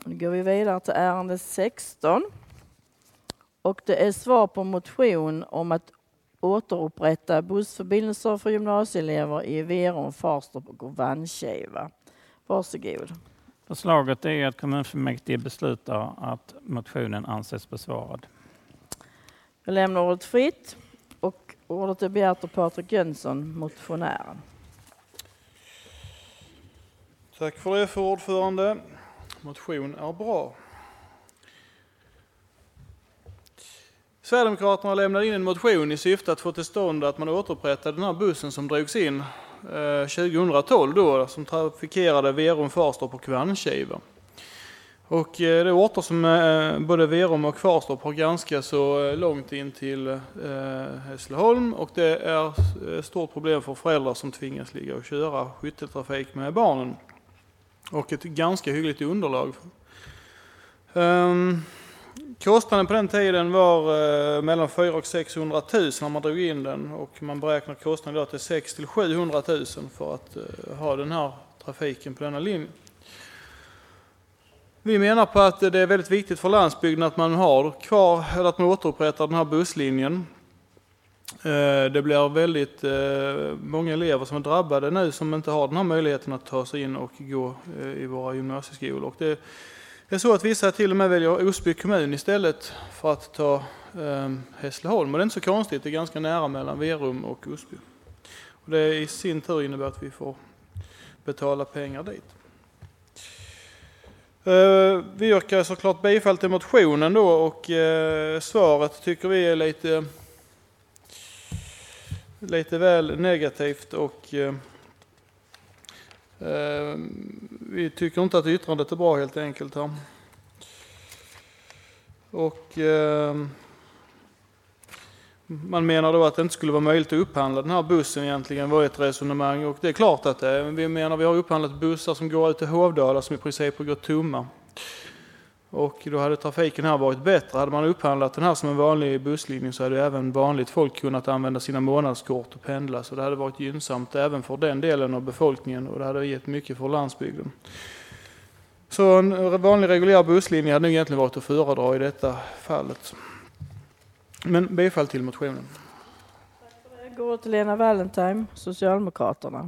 Nu går vi vidare till ärende 16. Och det är svar på motion om att återupprätta bussförbindelser för gymnasieelever i Verum, Farstorp och Vanskiva. Varsågod. Förslaget är att kommunfullmäktige beslutar att motionen anses besvarad. Jag lämnar ordet fritt och ordet är begärt av Patrik Jönsson, motionären. Tack för det, för ordförande. Motion är bra. Sverigedemokraterna lämnade in en motion i syfte att få till stånd att man återupprättar den här bussen som drogs in 2012 då, som trafikerade Verum, Farstorp och Vanskiva. Och det är orter som både Verum och Farstorp har ganska så långt in till Hässleholm, och det är ett stort problem för föräldrar som tvingas ligga och köra skytteltrafik med barnen. Och ett ganska hyggligt underlag. Kostnaden på den tiden var mellan 400 och 600 000 när man drog in den, och man beräknar kostnaden då till 600 till 700 000 för att ha den här trafiken på denna linje. Vi menar på att det är väldigt viktigt för landsbygden att man har kvar, eller att man återupprättar den här busslinjen. Det blir väldigt många elever som är drabbade nu som inte har den här möjligheten att ta sig in och gå i våra gymnasieskolor. Och det är så att vissa till och med väljer Osby kommun istället för att ta Hässleholm. Och det är inte så konstigt, det är ganska nära mellan Verum och Osby. Och det i sin tur innebär att vi får betala pengar dit. Vi yrkar såklart bifall till motionen då, och svaret tycker vi är lite väl negativt, och vi tycker inte att yttrandet är bra helt enkelt här. Och man menar då att det inte skulle vara möjligt att upphandla den här bussen egentligen, var ett resonemang, och det är klart att det är. Vi menar, vi har upphandlat bussar som går ut till Hovdala som i princip har gått tomma. Och då hade trafiken här varit bättre. Hade man upphandlat den här som en vanlig busslinje så hade även vanligt folk kunnat använda sina månadskort och pendla. Så det hade varit gynnsamt även för den delen av befolkningen, och det hade gett mycket för landsbygden. Så en vanlig reguljär busslinje hade nog egentligen varit att föredra i detta fallet. Men bifall till motionen. Tack för det. Går till Lena Valentine, Socialdemokraterna.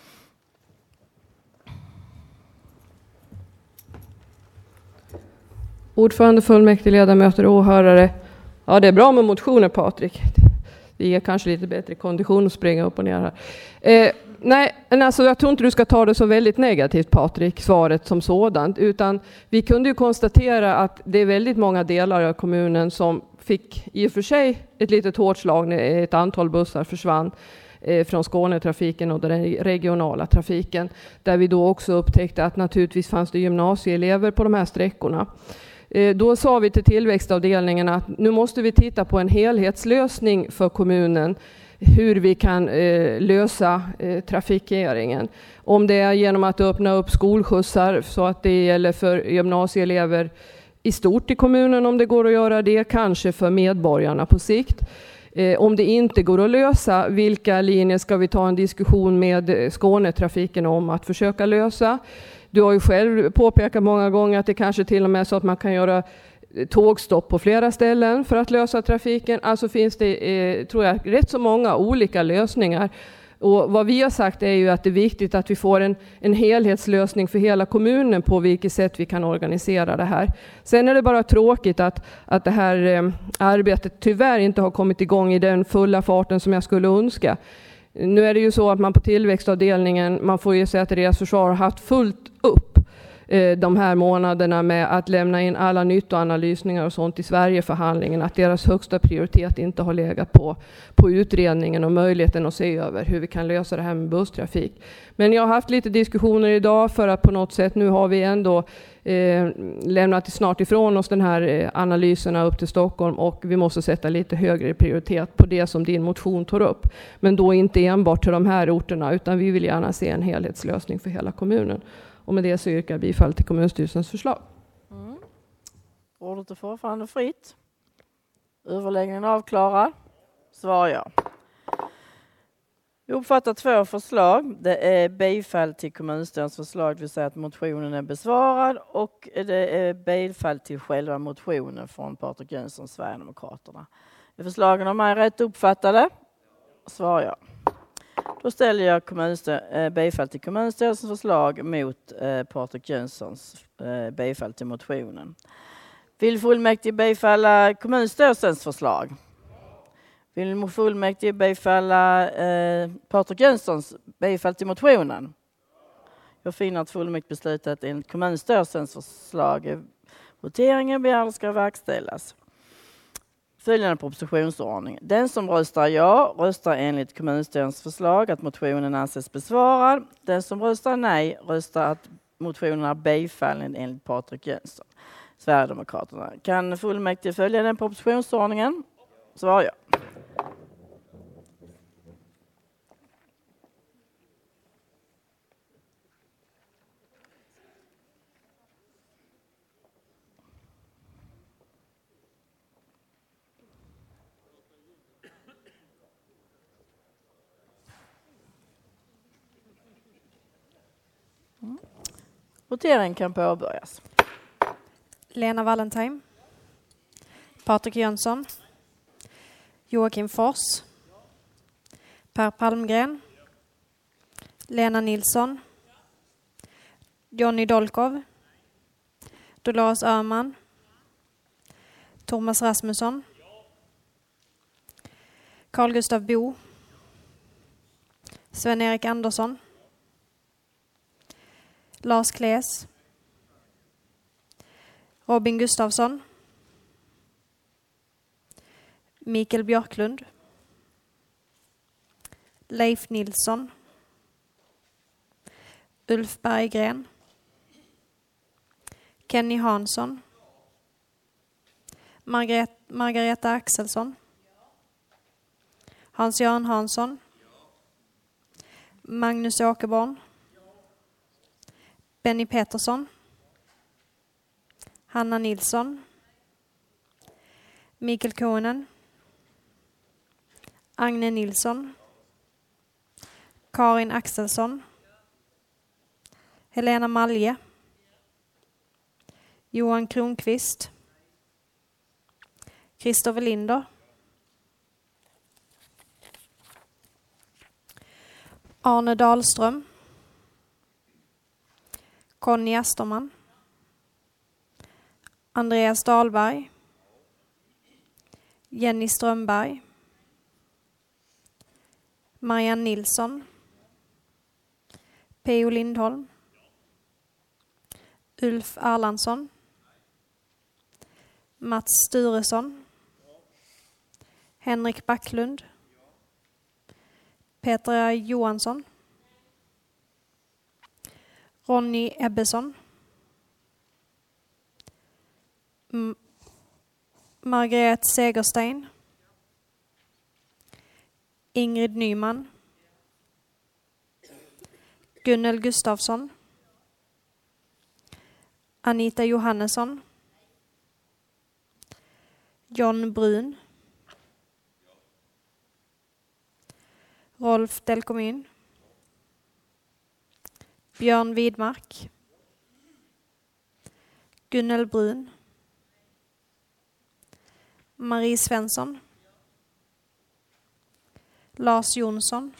Ordförande, fullmäktige, ledamöter och åhörare. Ja, det är bra med motioner, Patrik. Det ger kanske lite bättre kondition att springa upp och ner här. Nej, alltså jag tror inte du ska ta det så väldigt negativt, Patrik, svaret som sådant. Utan vi kunde ju konstatera att det är väldigt många delar av kommunen som fick i och för sig ett litet hårt slag när ett antal bussar försvann från Skånetrafiken och den regionala trafiken. Där vi då också upptäckte att naturligtvis fanns det gymnasieelever på de här sträckorna. Då sa vi till tillväxtavdelningen att nu måste vi titta på en helhetslösning för kommunen, hur vi kan lösa trafikeringen. Om det är genom att öppna upp skolskjutsar så att det gäller för gymnasieelever i stort i kommunen, om det går att göra det, kanske för medborgarna på sikt. Om det inte går att lösa, vilka linjer ska vi ta en diskussion med Skånetrafiken om att försöka lösa? Du har ju själv påpekat många gånger att det kanske till och med är så att man kan göra tågstopp på flera ställen för att lösa trafiken. Alltså finns det, tror jag, rätt så många olika lösningar. Och vad vi har sagt är ju att det är viktigt att vi får en helhetslösning för hela kommunen på vilket sätt vi kan organisera det här. Sen är det bara tråkigt att det här arbetet tyvärr inte har kommit igång i den fulla farten som jag skulle önska. Nu är det ju så att man på tillväxtavdelningen, man får ju säga att deras försvar har haft fullt upp de här månaderna med att lämna in alla nyttoanalysningar och sånt i Sverigeförhandlingen, att deras högsta prioritet inte har legat på utredningen och möjligheten att se över hur vi kan lösa det här med busstrafik. Men jag har haft lite diskussioner idag för att på något sätt, nu har vi ändå lämnat snart ifrån oss den här analyserna upp till Stockholm, och vi måste sätta lite högre prioritet på det som din motion tar upp. Men då inte enbart till de här orterna, utan vi vill gärna se en helhetslösning för hela kommunen. Och med det så yrkar jag bifall till kommunstyrelsens förslag. Ordet är fortfarande fritt. Överläggningen avklarad. Svar ja. Vi uppfattar 2 förslag. Det är bifall till kommunstyrelsens förslag, det vill säga att motionen är besvarad, och det är bifall till själva motionen från Patrik Jönsson, Sverigedemokraterna. Är förslagen av mig rätt uppfattade? Svarar jag. Då ställer jag bifall till kommunstyrelsens förslag mot Patrik Jönssons bifall till motionen. Vill fullmäktige bifalla kommunstyrelsens förslag? Vill fullmäktige bifalla Patrik Jönssons bifall till motionen? Jag finner att fullmäktige beslutat enligt kommunstyrelsens förslag. Voteringen begär ska verkställas. Följande propositionsordning. Den som röstar ja röstar enligt kommunstyrelsens förslag att motionen anses besvarad. Den som röstar nej röstar att motionen är bifallen enligt Patrik Jönsson, Sverigedemokraterna. Kan fullmäktige följa den propositionsordningen? Svarar jag. Voteringen kan påbörjas. Lena Wallentheim, Patrik Jönsson, Joakim Fors, Per Palmgren, Lena Nilsson, Johnny Dolkov, Dolores Öhman, Thomas Rasmusson, Carl Gustav Bo, Sven-Erik Andersson, Lars Kles, Robin Gustafsson, Mikael Björklund, Leif Nilsson, Ulf Berggren, Kenny Hansson, Margareta Axelsson, Hans-Göran Hansson, Magnus Åkerborn, Benny Petersson, Hanna Nilsson, Mikael Konen, Agne Nilsson, Karin Axelsson, Helena Malje, Johan Kronqvist, Christopher Linder, Arne Dahlström, Conny Asterman, Andreas Dahlberg, Jenny Strömberg, Marianne Nilsson, P.O. Lindholm, Ulf Erlandsson, Mats Sturesson, Henrik Backlund, Petra Johansson, Ronny Ebbesson, Margret Segerstein, Ingrid Nyman, Gunnel Gustafsson, Anita Johannesson, John Brun, Rolf Delcomin, Björn Widmark, Gunnel Brun, Marie Svensson, Lars Jonsson,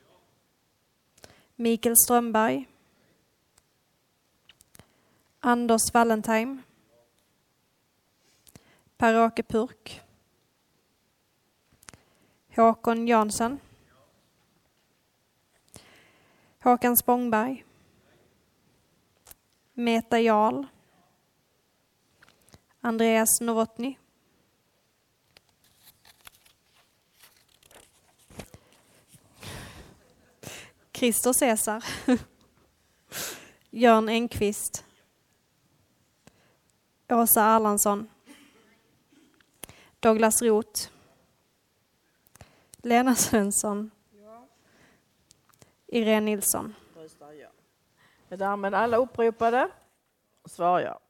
Mikael Strömberg, Anders Wallentheim, Per-Åke Purk, Håkon Jansson, Håkan Spångberg, Meta Jarl, Andreas Novotny, Christer Cesar, Jörn Engqvist, Åsa Erlandsson, Douglas Roth, Lena Svensson, Irene Nilsson. Är därmed alla uppropade? Svarar jag.